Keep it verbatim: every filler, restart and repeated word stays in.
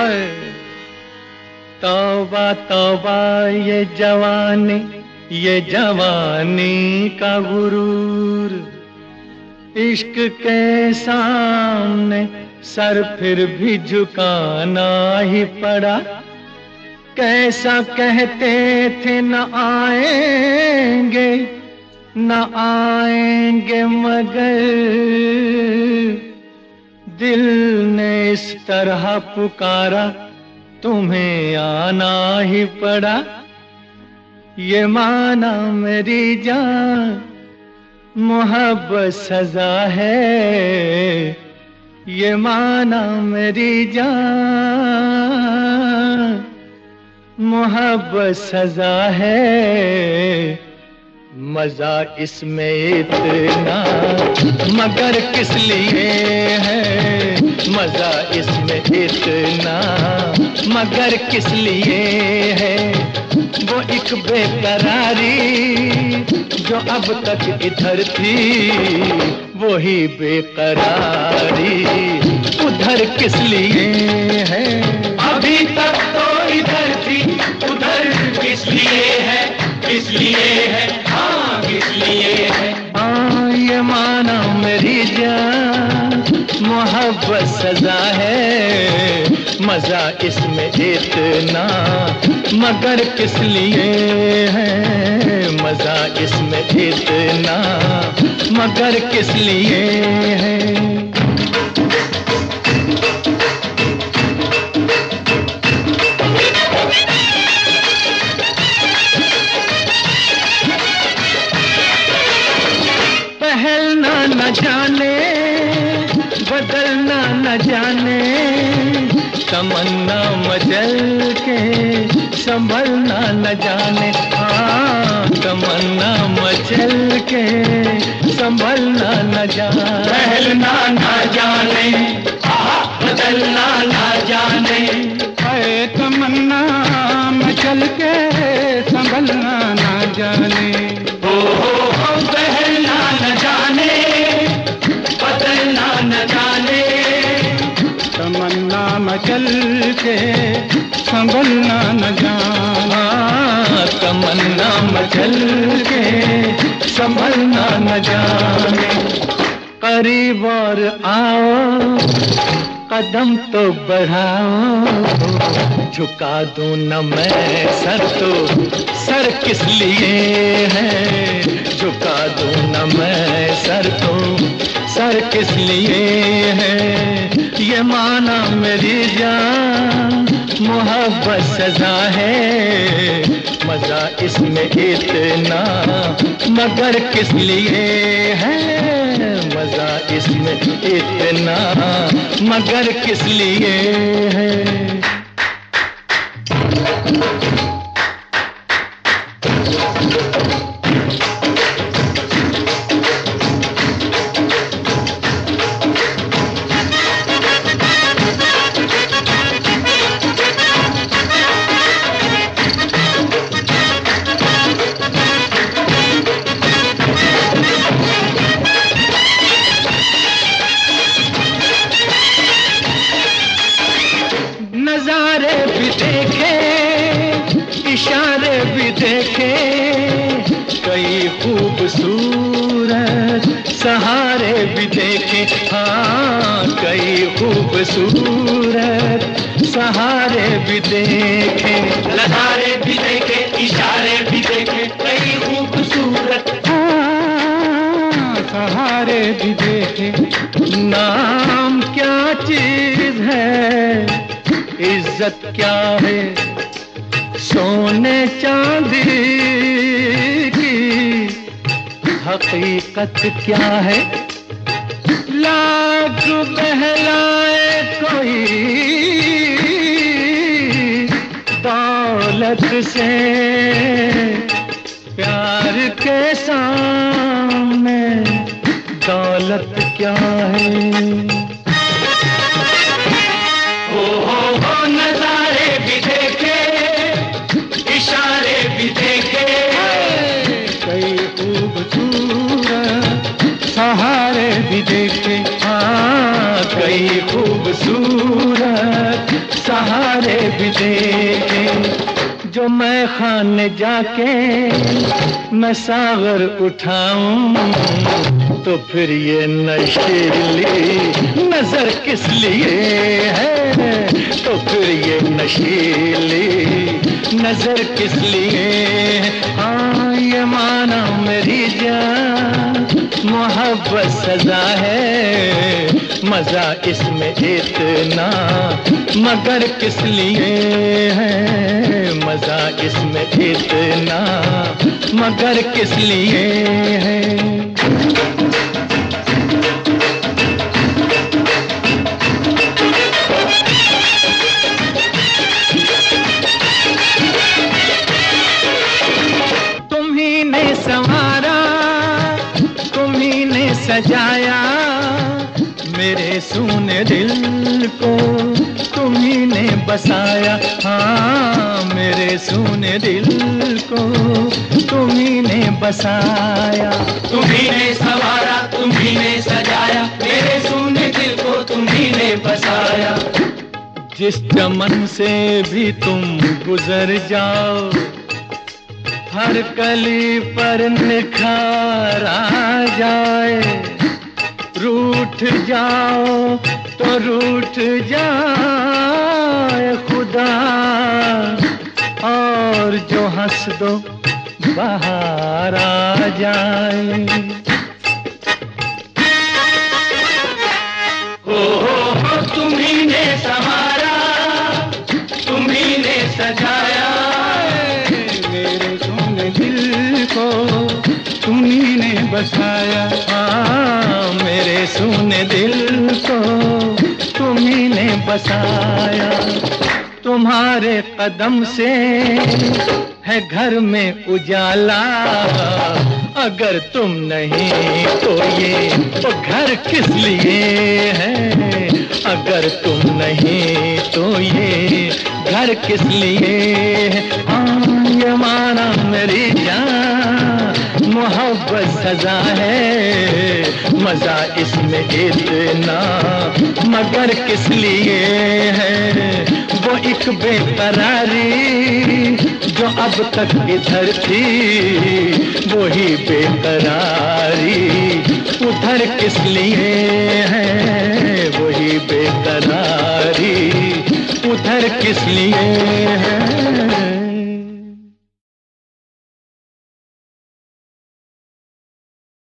है तौबा तौबा ये जवानी, ये जवानी का गुरूर। इश्क के सामने सर फिर भी झुकाना ही पड़ा। कैसा कहते थे न आएंगे न आएंगे, मगर दिल ने इस तरह पुकारा तुम्हें आना ही पड़ा। ये माना मेरी जान मोहब्बत सजा है, ये माना मेरी जान मोहब्बत सजा है। मजा इसमें इतना मगर किस लिए है, मजा इसमें इतना मगर किस लिए है। वो एक बेकरारी जो अब तक इधर थी, वही बेकरारी उधर किस लिए है। अभी तक तो इधर थी, उधर किस लिए है, किस लिए है, हाँ किस लिए है। हाँ ये माना मेरी जान मोहब्बत सजा है, मजा इसमें इतना मगर किस लिए है, मजा इसमें इतना मगर किस लिए है। पहलना न जाने बदलना न जाने, तमन्ना मचल के संभलना न जाने। हाँ तमन्ना मचल के संभलना न जाने। पहलना न जाने बदलना न जाने, है तमन्ना मचल के संभलना न जाने। ओ हो हो पहलना न जाने बदलना न जाने, तमन्ना मचल के संभलना न जाना। तमन्ना मचल के संभलना न जाने। करीब और आओ कदम तो बढ़ाओ, झुका दूं न मैं सर तो सर किस लिए है। झुका दूं न मैं सर तो सर किस लिए है। ये माना मेरी जान मोहब्बत सजा है, मजा इसमें इतना मगर किस लिए है, मजा इसमें इतना मगर किस लिए है। नजारे भी देखे इशारे भी देखे, कई खूबसूरत सहारे भी देखे। हाँ कई खूबसूरत सहारे भी देखे। नजारे भी देखे इशारे भी देखे, कई खूबसूरत सहारे भी देखे। नाम क्या चीज है, इज्जत क्या है, सोने चांदी की हकीकत क्या है। लाख बहलाए कोई दौलत से, प्यार के सामने दौलत क्या है। ओ हो हो नजारे भी देखे इशारे भी देखे, कई खूबसूरत सहारे भी देखे। हाँ कई खूबसूरत सहारे भी देखे। जो मैं खाने जाके मैं सागर उठाऊं तो फिर ये नशीली नजर किस लिए है, तो फिर ये नशीली नजर किस लिए है। हाँ ये माना मेरी जान मोहब्बत सजा है, मजा इसमें इतना मगर किस लिए है, मजा इसमें इतना मगर किस लिए है। तुम्ही ने संवारा, तुम्ही ने सजाया मेरे सूने दिल को, तुम्ही ने बसाया। हाँ मेरे सूने दिल को तुम्ही ने बसाया। तुम्ही ने संवारा, तुम्ही ने सजाया, मेरे सूने दिल को तुम्ही ने बसाया। जिस चमन से भी तुम गुजर जाओ हर कली पर निखार आ जाए। रूठ जाओ तो रूठ जाए खुदा, और जो हंस दो बाहर आ जाए। हो हो हो तुम्ही ने संवारा, तुम्ही ने सजाया, मेरे सोने दिल को तुम्ही ने बसाया। हाँ मेरे सोने दिल को तुम्ही ने बसाया। तुम्हारे कदम से है घर में उजाला, अगर तुम नहीं तो ये तो घर किस लिए है, अगर तुम नहीं तो ये घर किस लिए है। हाँ ये माना मेरी जान मोहब्बत सजा है, मजा इसमें इतना मगर किस लिए है। वो एक बेकरारी जो अब तक इधर थी, वही बेकरारी उधर किस लिए है, वही बेकरारी उधर किस लिए है।